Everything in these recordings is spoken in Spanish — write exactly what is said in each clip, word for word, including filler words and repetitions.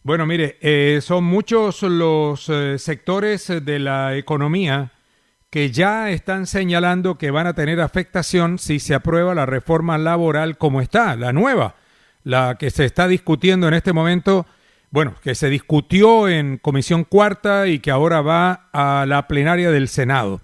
Bueno, mire, eh, son muchos los eh, sectores de la economía que ya están señalando que van a tener afectación si se aprueba la reforma laboral como está, la nueva, la que se está discutiendo en este momento, bueno, que se discutió en Comisión Cuarta y que ahora va a la plenaria del Senado.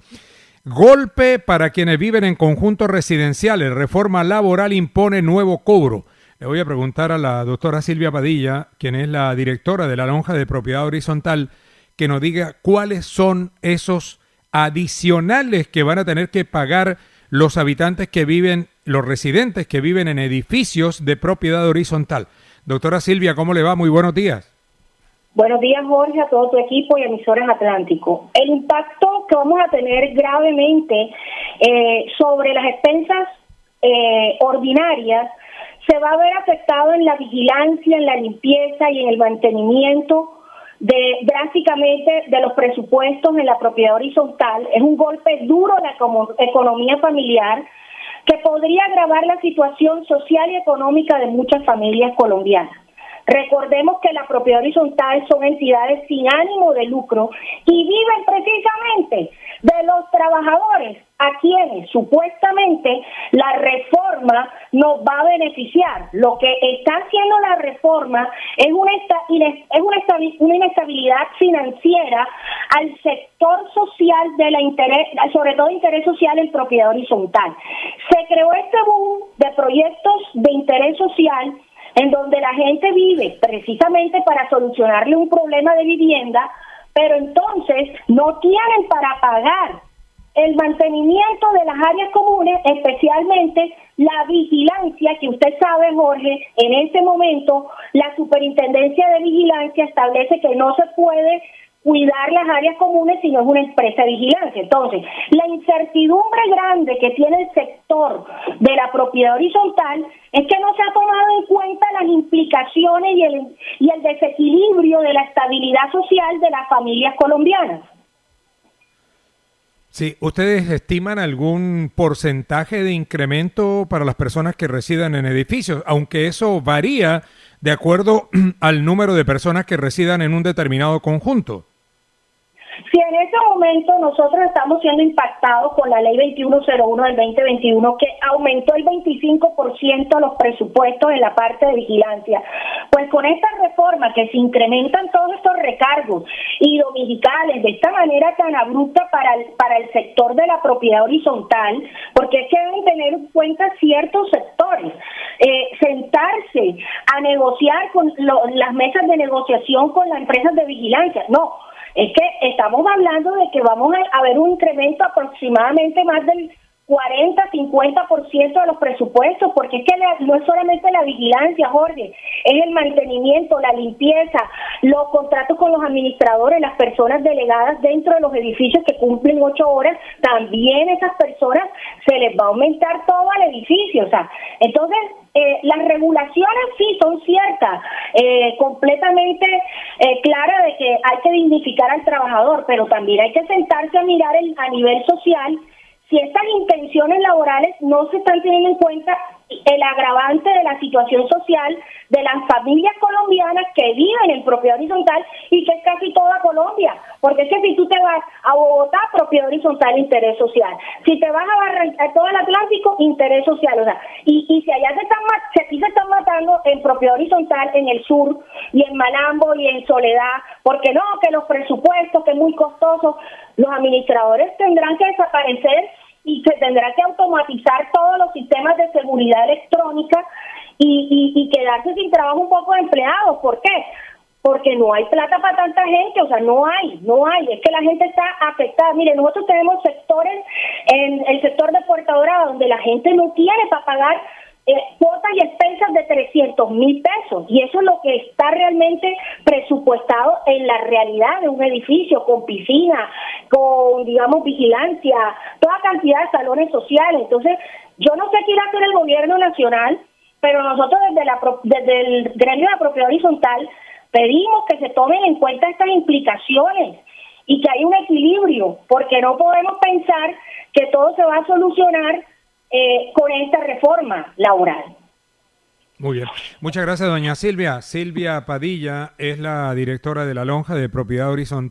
Golpe para quienes viven en conjuntos residenciales. Reforma laboral impone nuevo cobro. Le voy a preguntar a la doctora Silvia Padilla, quien es la directora de la Lonja de Propiedad Horizontal, que nos diga cuáles son esos adicionales que van a tener que pagar los habitantes que viven, los residentes que viven en edificios de propiedad horizontal. Doctora Silvia, ¿cómo le va? Muy buenos días. Buenos días, Jorge, a todo tu equipo y emisoras Atlántico. El impacto que vamos a tener gravemente eh, sobre las expensas eh, ordinarias se va a ver afectado en la vigilancia, en la limpieza y en el mantenimiento de drásticamente de los presupuestos en la propiedad horizontal. Es un golpe duro a la economía familiar que podría agravar la situación social y económica de muchas familias colombianas. Recordemos que la propiedad horizontal son entidades sin ánimo de lucro y viven precisamente de los trabajadores a quienes supuestamente la reforma nos va a beneficiar. Lo que está haciendo la reforma es una, es una, una inestabilidad financiera al sector social de la interés, sobre todo interés social en propiedad horizontal. Se creó este boom de proyectos de interés social en donde la gente vive precisamente para solucionarle un problema de vivienda, pero entonces no tienen para pagar el mantenimiento de las áreas comunes, especialmente la vigilancia, que usted sabe, Jorge, en este momento la Superintendencia de Vigilancia establece que no se puede cuidar las áreas comunes si no es una empresa de vigilancia. Entonces, la incertidumbre grande que tiene el sector de la propiedad horizontal es que no se ha tomado en cuenta las implicaciones y el, y el desequilibrio de la estabilidad social de las familias colombianas. Sí, ¿ustedes estiman algún porcentaje de incremento para las personas que residan en edificios? Aunque eso varía de acuerdo al número de personas que residan en un determinado conjunto. Si en ese momento nosotros estamos siendo impactados con la ley veintiuno cero uno del veinte veintiuno, que aumentó el veinticinco por ciento los presupuestos en la parte de vigilancia, pues con esta reforma que se incrementan todos estos recargos y dominicales de esta manera tan abrupta para el, para el sector de la propiedad horizontal, porque es que deben tener en cuenta ciertos sectores, eh, sentarse a negociar con lo, las mesas de negociación con las empresas de vigilancia, no. Es que estamos hablando de que vamos a ver un incremento aproximadamente más del cuarenta a cincuenta por ciento de los presupuestos, porque es que la, no es solamente la vigilancia, Jorge, es el mantenimiento, la limpieza, los contratos con los administradores, las personas delegadas dentro de los edificios que cumplen ocho horas, también esas personas se les va a aumentar todo el edificio, o sea, entonces eh, las regulaciones sí son ciertas, eh, completamente eh, clara de que hay que dignificar al trabajador, pero también hay que sentarse a mirar el, a nivel social si estas intenciones laborales no se están teniendo en cuenta el agravante de la situación social de las familias colombianas que viven en propiedad horizontal y que es casi toda Colombia, porque es que si tú te vas a Bogotá, propiedad horizontal, interés social, si te vas a, Barranquilla, a todo el Atlántico, interés social, o sea, y, y si allá se están, si aquí se están matando en propiedad horizontal, en el sur, y en Malambo, y en Soledad, porque no, que los presupuestos, que es muy costoso, los administradores tendrán que desaparecer y se tendrá que automatizar todos los sistemas de seguridad electrónica y, y, y quedarse sin trabajo un poco de empleados. ¿Por qué? Porque no hay plata para tanta gente, o sea, no hay, no hay, es que la gente está afectada. Mire, nosotros tenemos sectores, en el sector de Puerta Dorada, donde la gente no tiene para pagar eh, cuotas y expensas de trescientos mil pesos, y eso es lo que está realmente presupuestado en la realidad de un edificio, con piscina, con, digamos, vigilancia, toda cantidad de salones sociales. Entonces, yo no sé qué irá a hacer el gobierno nacional, pero nosotros desde, la, desde el gremio de la propiedad horizontal pedimos que se tomen en cuenta estas implicaciones y que haya un equilibrio, porque no podemos pensar que todo se va a solucionar eh, con esta reforma laboral. Muy bien. Muchas gracias, doña Silvia. Silvia Padilla es la directora de la Lonja de Propiedad Horizontal.